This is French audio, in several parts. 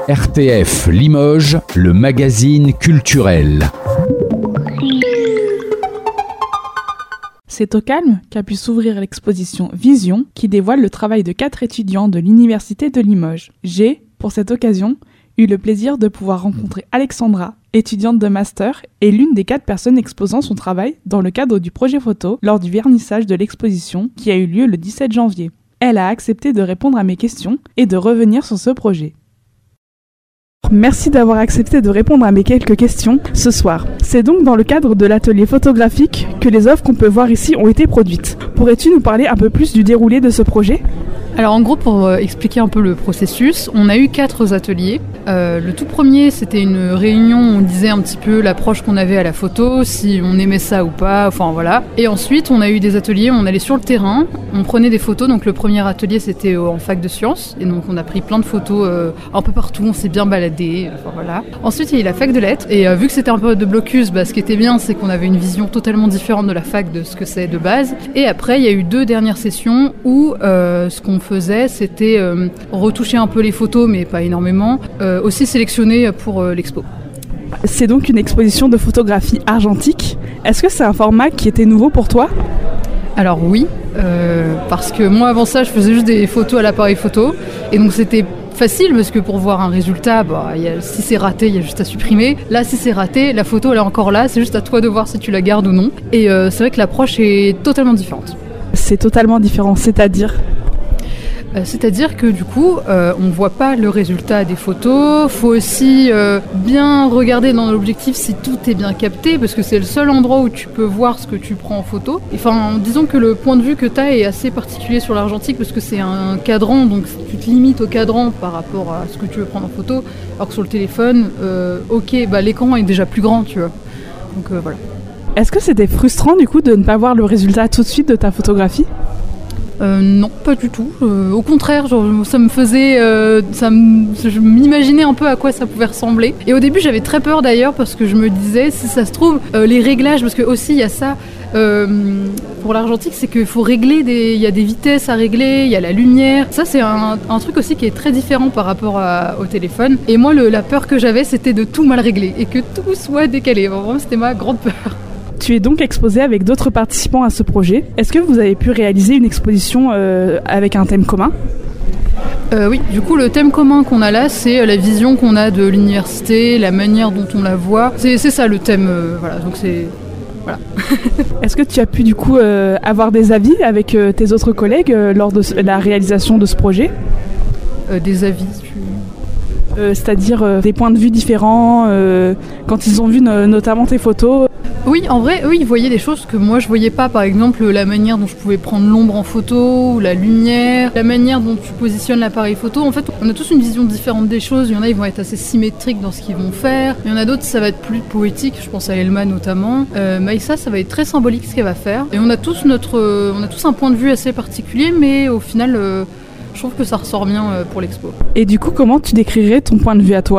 RTF Limoges, le magazine culturel. C'est au calme qu'a pu s'ouvrir l'exposition Vision qui dévoile le travail de 4 étudiants de l'Université de Limoges. J'ai, pour cette occasion, eu le plaisir de pouvoir rencontrer Alexandra, étudiante de master et l'une des 4 personnes exposant son travail dans le cadre du projet photo lors du vernissage de l'exposition qui a eu lieu le 17 janvier. Elle a accepté de répondre à mes questions et de revenir sur ce projet. Merci d'avoir accepté de répondre à mes quelques questions ce soir. C'est donc dans le cadre de l'atelier photographique que les œuvres qu'on peut voir ici ont été produites. Pourrais-tu nous parler un peu plus du déroulé de ce projet ? Alors en gros, pour expliquer un peu le processus, on a eu 4 ateliers. Le tout premier, c'était une réunion où on disait un petit peu l'approche qu'on avait à la photo, si on aimait ça ou pas, enfin voilà. Et ensuite, on a eu des ateliers où on allait sur le terrain, on prenait des photos. Donc le premier atelier, c'était en fac de sciences. Et donc on a pris plein de photos un peu partout, on s'est bien baladé, enfin voilà. Ensuite, il y a eu la fac de lettres. Et vu que c'était un peu de blocus, ce qui était bien, c'est qu'on avait une vision totalement différente de la fac de ce que c'est de base. Et après, il y a eu 2 dernières sessions où ce qu'on faisait, c'était retoucher un peu les photos, mais pas énormément, aussi sélectionner pour l'expo. C'est donc une exposition de photographie argentique. Est-ce que c'est un format qui était nouveau pour toi ? Alors oui, parce que moi avant ça, je faisais juste des photos à l'appareil photo, et donc c'était facile parce que pour voir un résultat, si c'est raté, il y a juste à supprimer. Là, si c'est raté, la photo elle est encore là, c'est juste à toi de voir si tu la gardes ou non. Et c'est vrai que l'approche est totalement différente. C'est totalement différent, c'est-à-dire ? C'est-à-dire que du coup, on ne voit pas le résultat des photos. Faut aussi bien regarder dans l'objectif si tout est bien capté, parce que c'est le seul endroit où tu peux voir ce que tu prends en photo. Enfin, disons que le point de vue que tu as est assez particulier sur l'argentique, parce que c'est un cadran, donc tu te limites au cadran par rapport à ce que tu veux prendre en photo. Alors que sur le téléphone, l'écran est déjà plus grand, tu vois. Donc voilà. Est-ce que c'était frustrant du coup de ne pas voir le résultat tout de suite de ta photographie ? Non, pas du tout. Au contraire, ça me faisait, je m'imaginais un peu à quoi ça pouvait ressembler. Et au début, j'avais très peur d'ailleurs parce que je me disais, si ça se trouve, les réglages, parce que aussi il y a ça pour l'argentique, c'est qu'il faut régler il y a des vitesses à régler, il y a la lumière. Ça, c'est un truc aussi qui est très différent par rapport au téléphone. Et moi, la peur que j'avais, c'était de tout mal régler et que tout soit décalé. Vraiment, c'était ma grande peur. Tu es donc exposé avec d'autres participants à ce projet. Est-ce que vous avez pu réaliser une exposition avec un thème commun ? Oui, du coup le thème commun qu'on a là, c'est la vision qu'on a de l'université, la manière dont on la voit. C'est ça le thème, voilà. Donc c'est voilà. Est-ce que tu as pu du coup avoir des avis avec tes autres collègues lors de la réalisation de ce projet ? Des avis c'est-à-dire des points de vue différents quand ils ont vu notamment tes photos. Oui, en vrai, eux, ils voyaient des choses que moi, je voyais pas. Par exemple, la manière dont je pouvais prendre l'ombre en photo, ou la lumière, la manière dont tu positionnes l'appareil photo. En fait, on a tous une vision différente des choses. Il y en a, ils vont être assez symétriques dans ce qu'ils vont faire. Il y en a d'autres, ça va être plus poétique. Je pense à Elma notamment. Maïssa, ça va être très symbolique ce qu'elle va faire. Et on a tous un point de vue assez particulier, mais au final, je trouve que ça ressort bien pour l'expo. Et du coup, comment tu décrirais ton point de vue à toi ?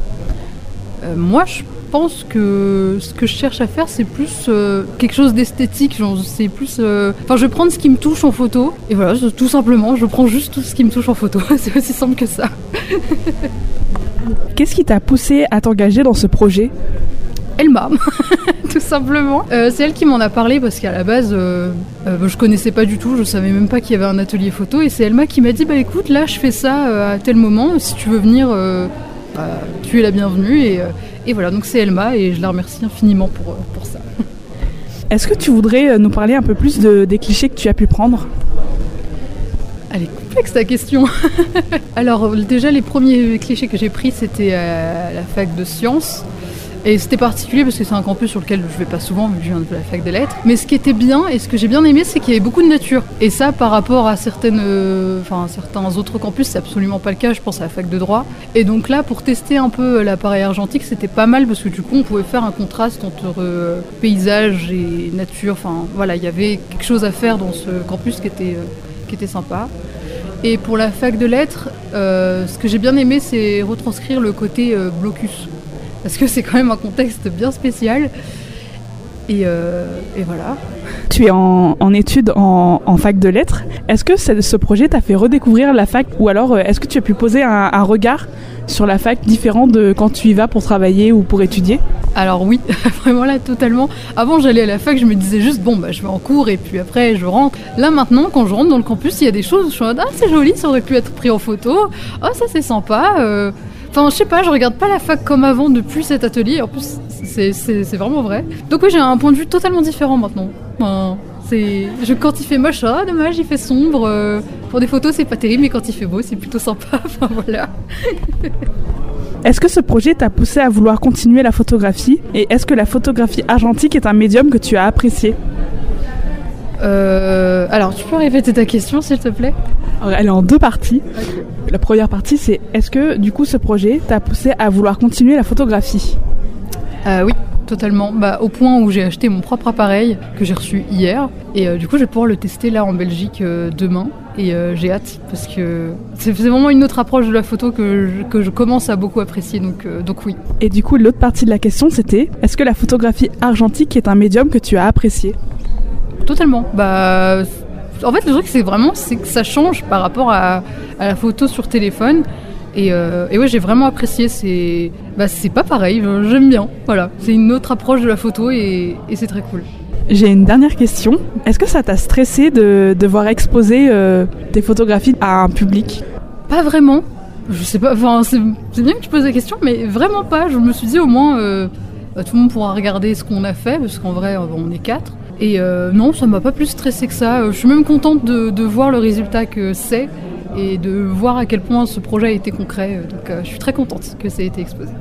Moi, je pense que ce que je cherche à faire, c'est plus quelque chose d'esthétique. C'est plus, je vais prendre ce qui me touche en photo. Et voilà, tout simplement, je prends juste tout ce qui me touche en photo. C'est aussi simple que ça. Qu'est-ce qui t'a poussé à t'engager dans ce projet ? Elma, tout simplement. C'est elle qui m'en a parlé parce qu'à la base, je connaissais pas du tout, je savais même pas qu'il y avait un atelier photo. Et c'est Elma qui m'a dit, écoute, là je fais ça à tel moment, si tu veux venir, tu es la bienvenue. Et voilà, donc c'est Elma et je la remercie infiniment pour ça. Est-ce que tu voudrais nous parler un peu plus des clichés que tu as pu prendre ? Elle est complexe ta question. Alors déjà les premiers clichés que j'ai pris c'était à la fac de sciences. Et c'était particulier parce que c'est un campus sur lequel je vais pas souvent vu que je viens de la fac des lettres. Mais ce qui était bien et ce que j'ai bien aimé, c'est qu'il y avait beaucoup de nature. Et ça, par rapport à certains autres campus, c'est absolument pas le cas. Je pense à la fac de droit. Et donc là, pour tester un peu l'appareil argentique, c'était pas mal parce que du coup, on pouvait faire un contraste entre paysage et nature. Enfin, voilà, il y avait quelque chose à faire dans ce campus qui était sympa. Et pour la fac de lettres, ce que j'ai bien aimé, c'est retranscrire le côté blocus. Parce que c'est quand même un contexte bien spécial. Et voilà. Tu es en études en fac de lettres. Est-ce que ce projet t'a fait redécouvrir la fac ou alors est-ce que tu as pu poser un regard sur la fac différent de quand tu y vas pour travailler ou pour étudier ? Alors oui, vraiment là, totalement. Avant, j'allais à la fac, je me disais juste, je vais en cours et puis après, je rentre. Là, maintenant, quand je rentre dans le campus, il y a des choses où je suis en mode, c'est joli, ça aurait pu être pris en photo. Oh, ça, c'est sympa. Enfin, je sais pas, je regarde pas la fac comme avant depuis cet atelier. En plus, c'est vraiment vrai. Donc oui, j'ai un point de vue totalement différent maintenant. Enfin, quand il fait moche, dommage, il fait sombre. Pour des photos, c'est pas terrible, mais quand il fait beau, c'est plutôt sympa. Enfin, voilà. Est-ce que ce projet t'a poussé à vouloir continuer la photographie ? Et est-ce que la photographie argentique est un médium que tu as apprécié ? Alors, tu peux répéter ta question, s'il te plaît ? Alors, elle est en 2 parties. Okay. La première partie, c'est est-ce que, du coup, ce projet t'a poussé à vouloir continuer la photographie ? Oui, totalement. Au point où j'ai acheté mon propre appareil que j'ai reçu hier. Et du coup, je vais pouvoir le tester là en Belgique demain. Et j'ai hâte parce que c'est vraiment une autre approche de la photo que je commence à beaucoup apprécier. Donc oui. Et du coup, l'autre partie de la question, c'était est-ce que la photographie argentique est un médium que tu as apprécié ? Totalement. En fait, le truc, c'est que ça change par rapport à la photo sur téléphone. Et ouais, j'ai vraiment apprécié. C'est pas pareil. J'aime bien. Voilà. C'est une autre approche de la photo et c'est très cool. J'ai une dernière question. Est-ce que ça t'a stressé de devoir exposer tes photographies à un public ? Pas vraiment. Je sais pas. Enfin, c'est bien que tu poses la question, mais vraiment pas. Je me suis dit au moins, tout le monde pourra regarder ce qu'on a fait, parce qu'en vrai, on est 4. Et non, ça m'a pas plus stressé que ça. Je suis même contente de voir le résultat que c'est et de voir à quel point ce projet a été concret. Donc, je suis très contente que ça ait été exposé.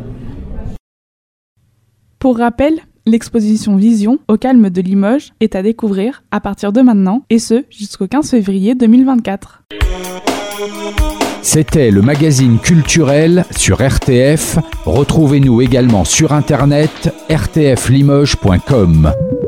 Pour rappel, l'exposition Vision au Calme de Limoges est à découvrir à partir de maintenant, et ce jusqu'au 15 février 2024. C'était le magazine culturel sur RTF. Retrouvez-nous également sur internet rtflimoges.com.